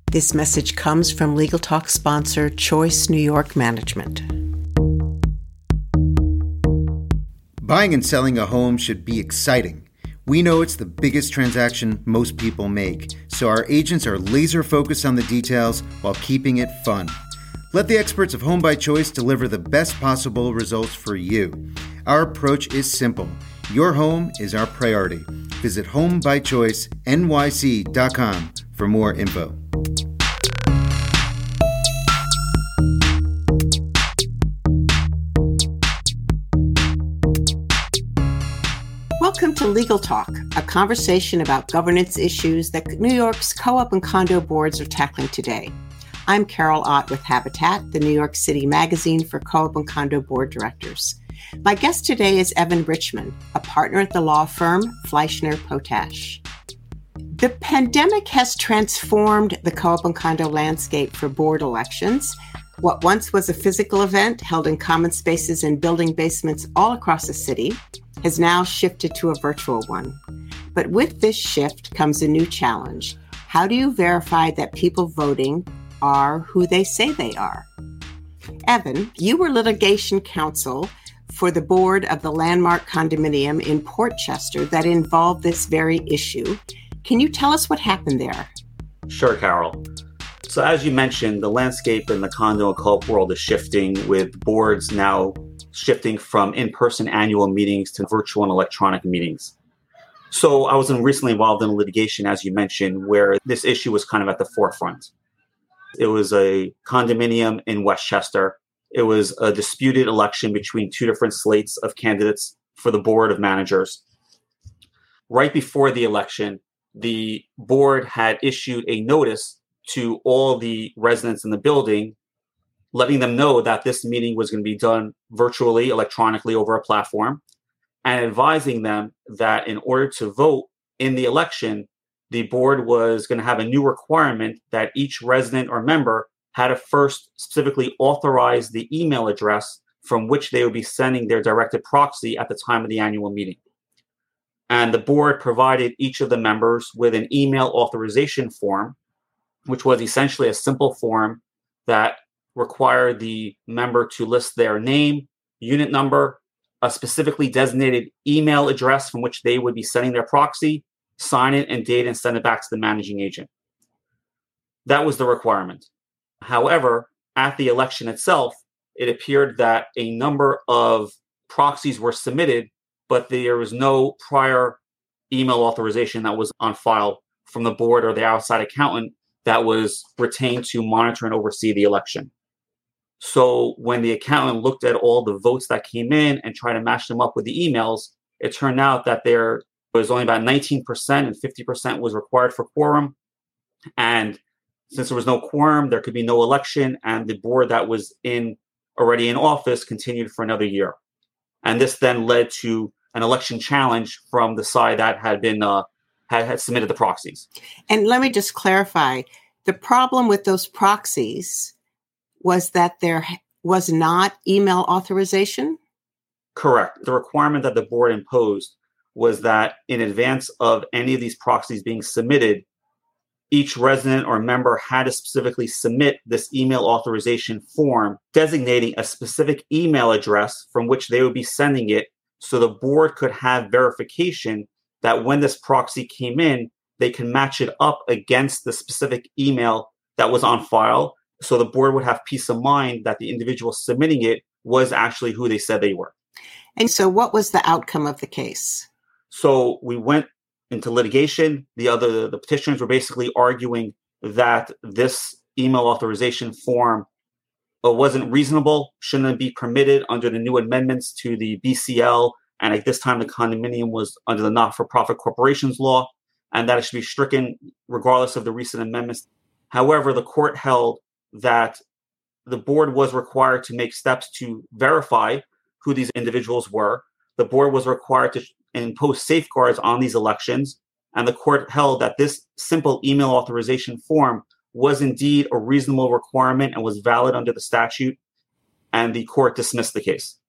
This message comes from Legal Talk sponsor Choice New York Management. Buying and selling a home should be exciting. We know it's the biggest transaction most people make, so our agents are laser focused on the details while keeping it fun. Let the experts of Home by Choice deliver the best possible results for you. Our approach is simple. Your home is our priority. Visit homebychoicenyc.com for more info. Welcome to Legal Talk, a conversation about governance issues that New York's co-op and condo boards are tackling today. I'm Carol Ott with Habitat, the New York City magazine for co-op and condo board directors. My guest today is Evan Richman, a partner at the law firm Fleishner Potash. The pandemic has transformed the co-op and condo landscape for board elections. What once was a physical event held in common spaces and building basements all across the city has now shifted to a virtual one. But with this shift comes a new challenge. How do you verify that people voting are who they say they are? Evan, you were litigation counsel for the board of the Landmark condominium in Portchester that involved this very issue. Can you tell us what happened there? Sure, Carol. So as you mentioned, the landscape in the condo and co-op world is shifting, with boards now shifting from in-person annual meetings to virtual and electronic meetings. So I was recently involved in litigation, as you mentioned, where this issue was kind of at the forefront. It was a condominium in Westchester. It was a disputed election between two different slates of candidates for the board of managers. Right before the election, the board had issued a notice to all the residents in the building, letting them know that this meeting was going to be done virtually, electronically over a platform, and advising them that in order to vote in the election, the board was going to have a new requirement that each resident or member had to first specifically authorize the email address from which they would be sending their directed proxy at the time of the annual meeting. And the board provided each of the members with an email authorization form, which was essentially a simple form that required the member to list their name, unit number, a specifically designated email address from which they would be sending their proxy, sign it and date and send it back to the managing agent. That was the requirement. However, at the election itself, it appeared that a number of proxies were submitted, but there was no prior email authorization that was on file from the board or the outside accountant that was retained to monitor and oversee the election. So when the accountant looked at all the votes that came in and tried to match them up with the emails, it turned out that there was only about 19% and 50% was required for quorum. And since there was no quorum, there could be no election, and the board that was already in office continued for another year. And this then led to an election challenge from the side that had been had submitted the proxies. And let me just clarify, the problem with those proxies was that there was not email authorization? Correct. The requirement that the board imposed was that in advance of any of these proxies being submitted, each resident or member had to specifically submit this email authorization form designating a specific email address from which they would be sending it, so the board could have verification that when this proxy came in, they can match it up against the specific email that was on file. So the board would have peace of mind that the individual submitting it was actually who they said they were. And so what was the outcome of the case? So we went into litigation. The petitioners were basically arguing that this email authorization form wasn't reasonable, shouldn't be permitted under the new amendments to the BCL. And at this time, the condominium was under the Not-for-Profit Corporations Law, and that it should be stricken regardless of the recent amendments. However, the court held that the board was required to make steps to verify who these individuals were. The board was required to impose safeguards on these elections, and the court held that this simple email authorization form was indeed a reasonable requirement and was valid under the statute, and the court dismissed the case.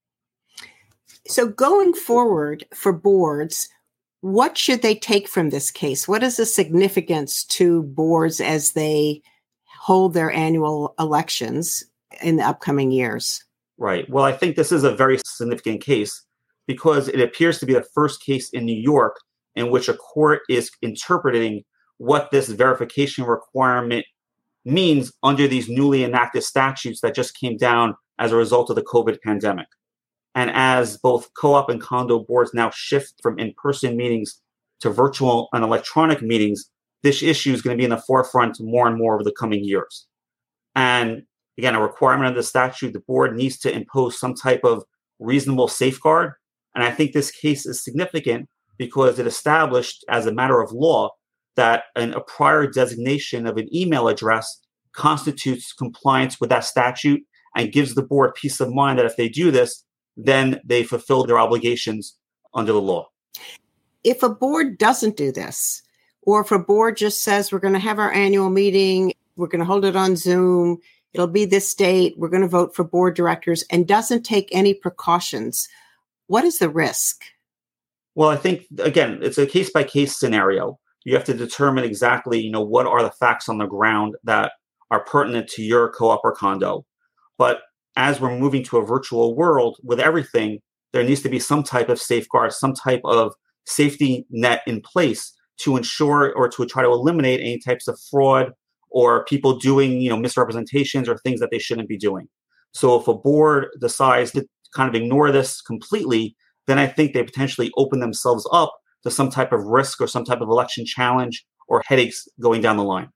So going forward for boards, what should they take from this case? What is the significance to boards as they hold their annual elections in the upcoming years? Right. Well, I think this is a very significant case because it appears to be the first case in New York in which a court is interpreting what this verification requirement means under these newly enacted statutes that just came down as a result of the COVID pandemic. And as both co-op and condo boards now shift from in-person meetings to virtual and electronic meetings, this issue is going to be in the forefront more and more over the coming years. And again, a requirement of the statute, the board needs to impose some type of reasonable safeguard. And I think this case is significant because it established as a matter of law that a prior designation of an email address constitutes compliance with that statute and gives the board peace of mind that if they do this, then they fulfill their obligations under the law. If a board doesn't do this, or if a board just says, we're going to have our annual meeting, we're going to hold it on Zoom, it'll be this date, we're going to vote for board directors, and doesn't take any precautions, what is the risk? Well, I think, again, it's a case-by-case scenario. You have to determine exactly, what are the facts on the ground that are pertinent to your co-op or condo. But as we're moving to a virtual world with everything, there needs to be some type of safeguard, some type of safety net in place to ensure or to try to eliminate any types of fraud or people doing, misrepresentations or things that they shouldn't be doing. So if a board decides to kind of ignore this completely, then I think they potentially open themselves up to some type of risk or some type of election challenge or headaches going down the line.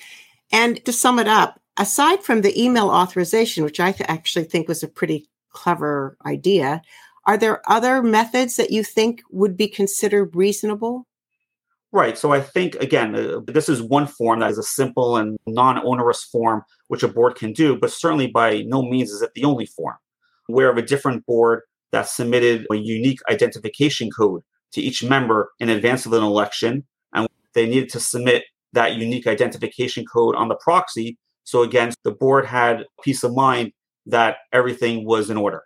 And to sum it up, aside from the email authorization, which I actually think was a pretty clever idea, are there other methods that you think would be considered reasonable? Right. So I think, again, this is one form that is a simple and non-onerous form which a board can do, but certainly by no means is it the only form. We're of a different board that submitted a unique identification code to each member in advance of an election, and they needed to submit that unique identification code on the proxy. So again, the board had peace of mind that everything was in order.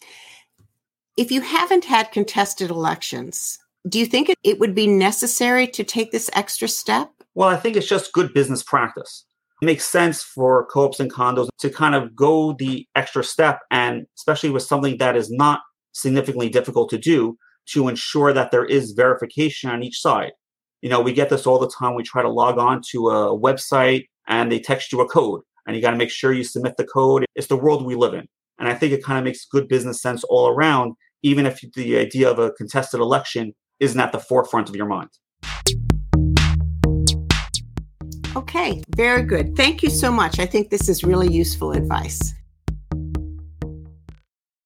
If you haven't had contested elections, do you think it would be necessary to take this extra step? Well, I think it's just good business practice. It makes sense for co-ops and condos to kind of go the extra step, and especially with something that is not significantly difficult to do, to ensure that there is verification on each side. We get this all the time. We try to log on to a website and they text you a code and you got to make sure you submit the code. It's the world we live in. And I think it kind of makes good business sense all around, even if the idea of a contested election isn't at the forefront of your mind. Okay, very good. Thank you so much. I think this is really useful advice.